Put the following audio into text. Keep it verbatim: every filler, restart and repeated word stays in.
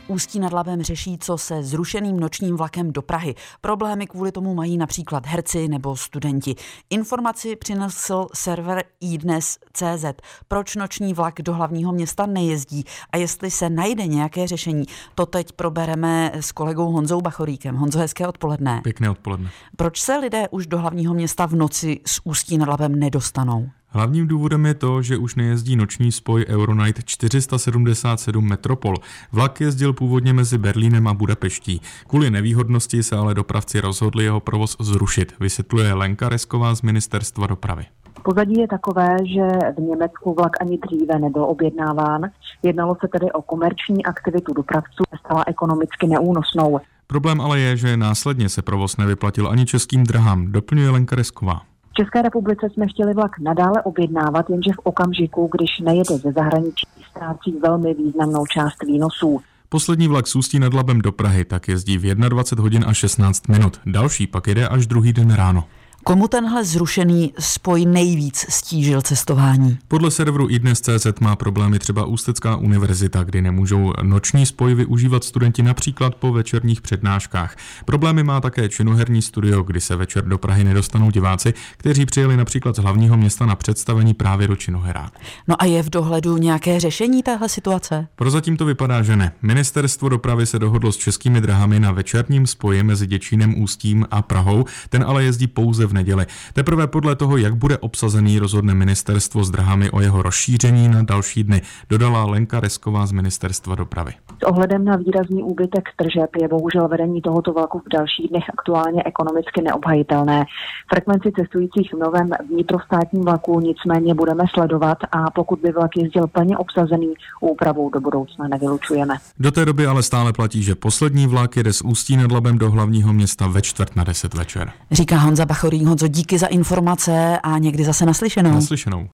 Ústí nad Labem řeší, co se zrušeným nočním vlakem do Prahy. Problémy kvůli tomu mají například herci nebo studenti. Informaci přinesl server iDnes tečka cé zet. Proč noční vlak do hlavního města nejezdí a jestli se najde nějaké řešení, to teď probereme s kolegou Honzou Bachoríkem. Honzo, hezké odpoledne. Pěkné odpoledne. Proč se lidé už do hlavního města v noci z Ústí nad Labem nedostanou? Hlavním důvodem je to, že už nejezdí noční spoj Euronight čtyři sta sedmdesát sedm Metropol. Vlak jezdil původně mezi Berlínem a Budapeští. Kvůli nevýhodnosti se ale dopravci rozhodli jeho provoz zrušit, vysvětluje Lenka Resková z Ministerstva dopravy. Pozadí je takové, že v Německu vlak ani dříve nebyl objednáván. Jednalo se tedy o komerční aktivitu dopravců, stala ekonomicky neúnosnou. Problém ale je, že následně se provoz nevyplatil ani Českým dráhám, doplňuje Lenka Resková. V České republice jsme chtěli vlak nadále objednávat, jenže v okamžiku, když nejede ze zahraničí, ztrácí velmi významnou část výnosů. Poslední vlak z Ústí nad Labem do Prahy tak jezdí v dvacet jedna hodin a šestnáct minut. Další pak jede až druhý den ráno. Komu tenhle zrušený spoj nejvíc stížil cestování? Podle serveru iDnes tečka cé zet má problémy třeba Ústecká univerzita, kdy nemůžou noční spoj využívat studenti například po večerních přednáškách. Problémy má také Činoherní studio, kdy se večer do Prahy nedostanou diváci, kteří přijeli například z hlavního města na představení právě do Činohera. No a je v dohledu nějaké řešení téhle situace? Prozatím to vypadá, že ne. Ministerstvo dopravy se dohodlo s Českými dráhami na večerním spoji mezi Děčínem, Ústím a Prahou, ten ale jezdí pouze v neděli. Teprve podle toho, jak bude obsazený, rozhodne ministerstvo s dráhami o jeho rozšíření na další dny, dodala Lenka Resková z Ministerstva dopravy. S ohledem na výrazný úbytek tržeb je bohužel vedení tohoto vlaku v dalších dnech aktuálně ekonomicky neobhajitelné. Frekvenci cestujících v novém vnitrostátním vlaku nicméně budeme sledovat a pokud by vlak jezdil plně obsazený, úpravu do budoucna nevylučujeme. Do té doby ale stále platí, že poslední vlak jede z Ústí nad Labem do hlavního města ve čtvrt na deset večer. Říká Honza Bachorík. Honzo, díky za informace a někdy zase naslyšenou. Naslyšenou.